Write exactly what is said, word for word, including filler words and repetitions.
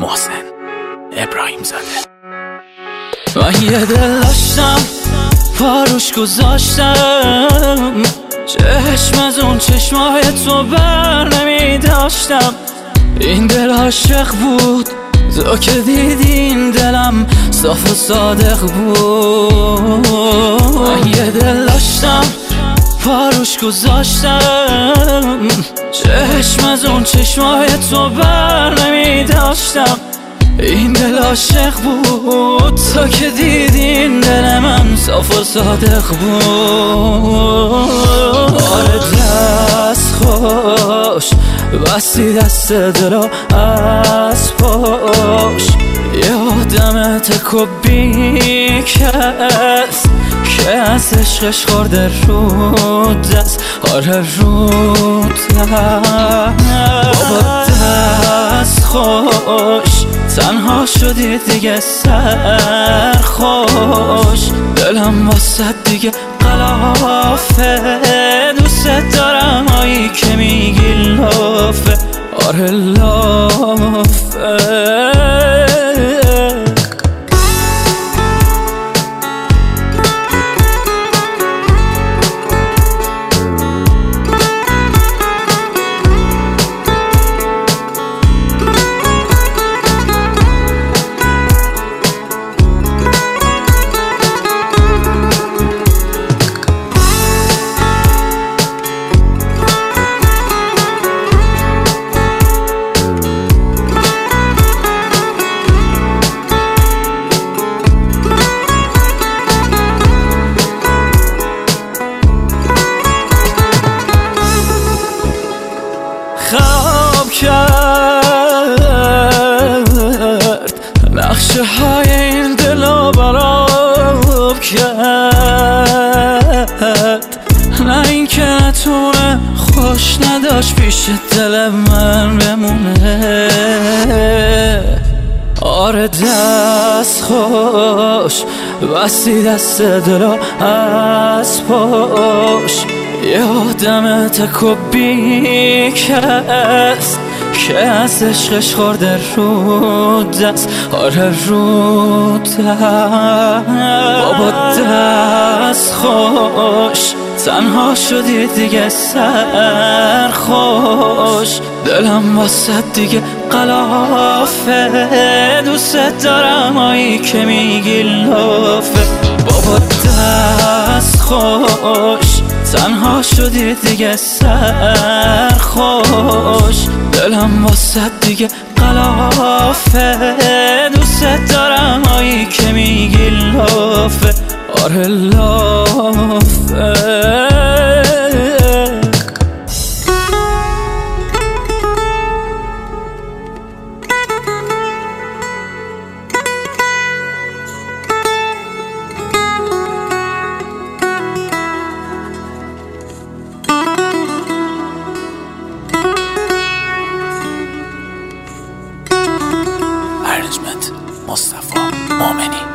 محسن ابراهیم زاده. من یه دل داشتم پاروش گذاشتم، چشم از اون چشمای تو بر نمی داشتم. این دل عاشق بود، تو که دیدین دلم صاف و صادق بود. من یه دل داشتم پاروش گذاشتم، چشم از اون چشمای تو بر نمی داشتم. این دل عاشق بود، تا که دیدین دل من صاف و صادق بود. آره دست خوش بستی دست دلو از پاش، یادم تکو بی کس که از عشقش خورده رو دست. آره رو دست بابا دست خوش، تنها شدی دیگه سرخوش. دلم واسه دیگه قلافه، دوست دارم هایی که میگی لافه. آره لافه. خواب کرد نقشه های این دلو براب کرد، نه این که نتونه خوش نداشت پیش دل من بمونه. آره دست خوش بستی دست دلو از پاش، یادم تکو بی کس که از عشقش خورده رو دست. آره رو دست بابا دست خوش، تنها شدی دیگه سرخوش. دلم واسه دیگه قلافه، دوست دارم هایی که میگی لافه. بابا دست خوش، تنها شدی دیگه سرخوش. دلم واسه دیگه قلافه، دوست دارم هایی که میگی لافه. آره لافه. Management مصطفی مومنی.